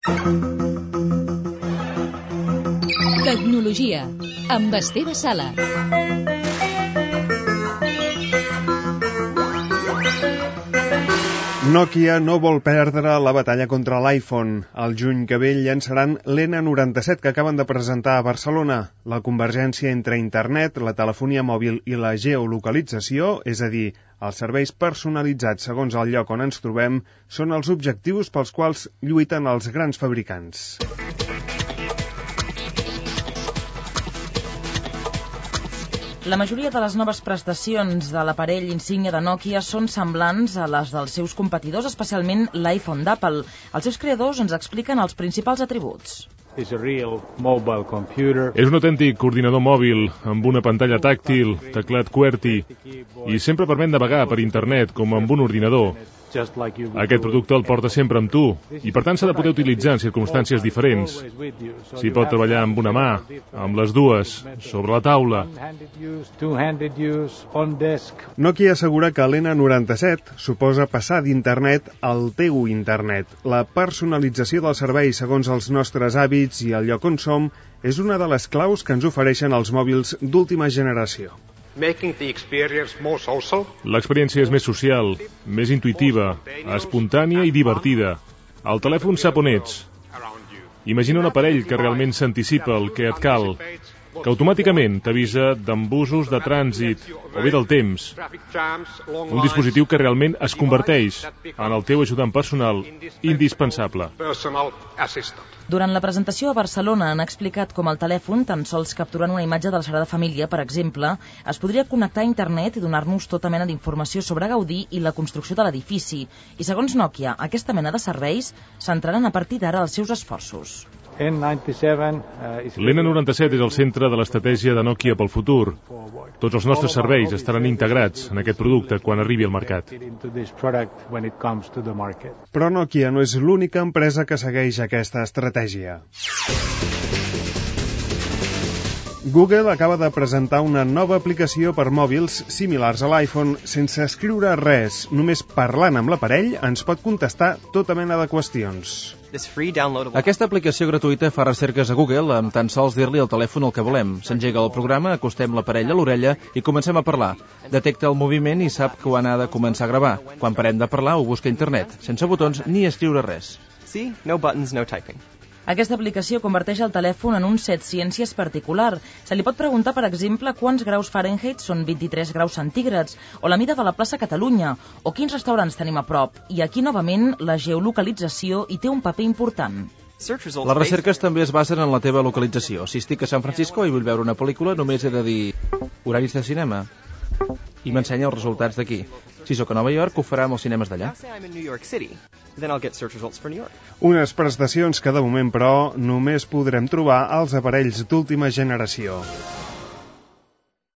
Tecnologia, amb Esteve Sala. Nokia no vol perdre la batalla contra l'iPhone. Al juny que ve llançaran l'N97 que acaben de presentar a Barcelona. La convergència entre internet, la telefonia mòbil i la geolocalització, és a dir, els serveis personalitzats segons el lloc on ens trobem, són els objectius pels quals lluiten els grans fabricants. La majoria de les noves prestacions de l'aparell insígnia de Nokia són semblants a les dels seus competidors, especialment l'iPhone d'Apple. Els seus creadors ens expliquen els principals atributs. És un autèntic ordinador mòbil amb una pantalla tàctil, teclat QWERTY i sempre permet navegar per internet com amb un ordinador. Aquest producte el porta sempre amb tu i per tant s'ha de poder utilitzar en circumstàncies diferents. S'hi pot treballar amb una mà, amb les dues, sobre la taula. Nokia assegura que l'N97 suposa passar d'internet al teu internet. La personalització dels serveis segons els nostres hàbits i el lloc on som és una de les claus que ens ofereixen els mòbils d'última generació. L'experiència és més social, més intuïtiva, espontània i divertida. El telèfon sap on ets. Imagina un aparell que realment s'anticipa el que et cal, que automàticament t'avisa d'embusos de trànsit o bé del temps. Un dispositiu que realment es converteix en el teu ajudant personal indispensable. Durant la presentació a Barcelona han explicat com el telèfon, tan sols capturant una imatge de la Sagrada Família, per exemple, es podria connectar a internet i donar-nos tota mena d'informació sobre Gaudí i la construcció de l'edifici. I segons Nokia, aquesta mena de serveis centraran a partir d'ara els seus esforços. L'N97 és el centre de l'estratègia de Nokia pel futur. Tots els nostres serveis estaran integrats en aquest producte quan arribi al mercat. Però Nokia no és l'única empresa que segueix aquesta estratègia. Google acaba de presentar una nova aplicació per mòbils similars a l'iPhone sense escriure res. Només parlant amb l'aparell ens pot contestar tota mena de qüestions. Aquesta aplicació gratuïta fa recerques a Google amb tan sols dir-li al telèfon el que volem. S'engega el programa, acostem l'aparell a l'orella i comencem a parlar. Detecta el moviment i sap quan ha de començar a gravar. Quan parem de parlar ho busca a internet, sense botons ni escriure res. See? No buttons, no typing. Aquesta aplicació converteix el telèfon en un set ciències particular. Se li pot preguntar, per exemple, quants graus Fahrenheit són 23 graus centígrads, o la mida de la plaça Catalunya, o quins restaurants tenim a prop. I aquí, novament, la geolocalització hi té un paper important. Les recerques també es basen en la teva localització. Si estic a San Francisco i vull veure una pel·lícula, només he de dir horaris de cinema i m'ensenya els resultats d'aquí. Si sóc a Nova York, ho farà amb els cinemes d'allà. Unes prestacions que de moment, però, només podrem trobar als aparells d'última generació.